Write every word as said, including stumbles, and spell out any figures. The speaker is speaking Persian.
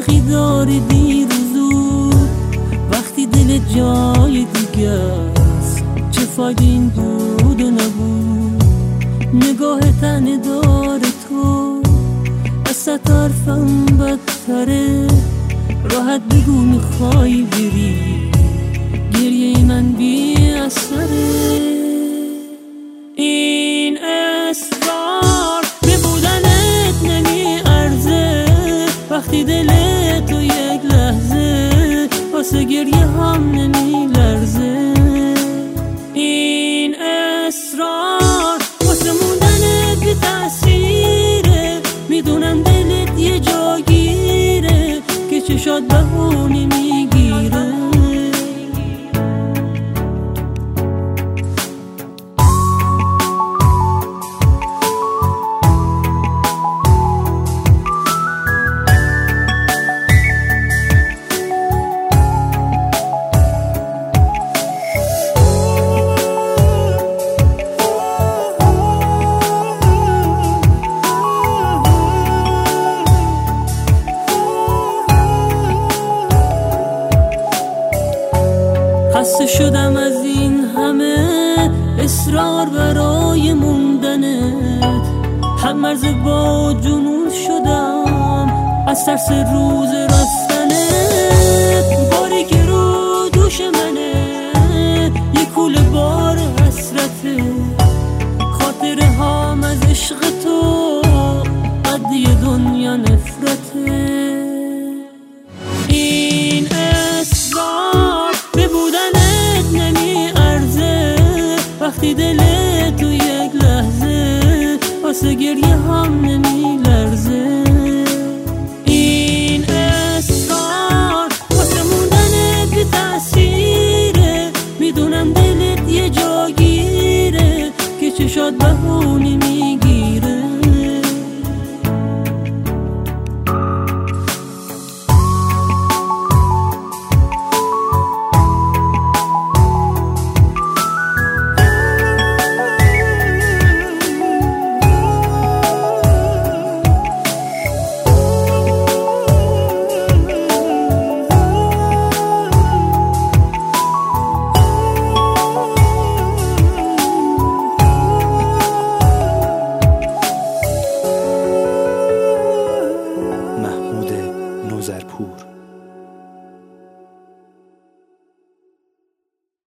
تلخی داری دیر و زود، وقتی دل جای دیگه است چه فایده این بود و نبود. نگاه تنه داره تو از صد حرفم بدتره، راحت بگو میخوای بری، گریه من بی اثره. این اصرار به بودنت نمی ارزه، وقتی دل تو یک لحظه واسه گریه هم نمی لرزه. این اصرار واسه موندنت بی تأثیره، میدونم دلت یه جا گیره که چشات بهونه میگیره. خسته شدم از این همه اصرار برای موندنت، هم مرز با جنون شدم از ترس روز رفتنت. باری که رو دوش منه یه کوله بار حسرته، خاطره هام از عشق تو قد یه دنیا نفرته. این اصرار به بودنت نمی ارزه، وقتی دل تو یک لحظه واسه گریه هم نمی لرزه. این اصرار واسه موندنت بی تأثیره، میدونم دلت یه جا گیره که چشات بهونه میگیره. نوزرپور.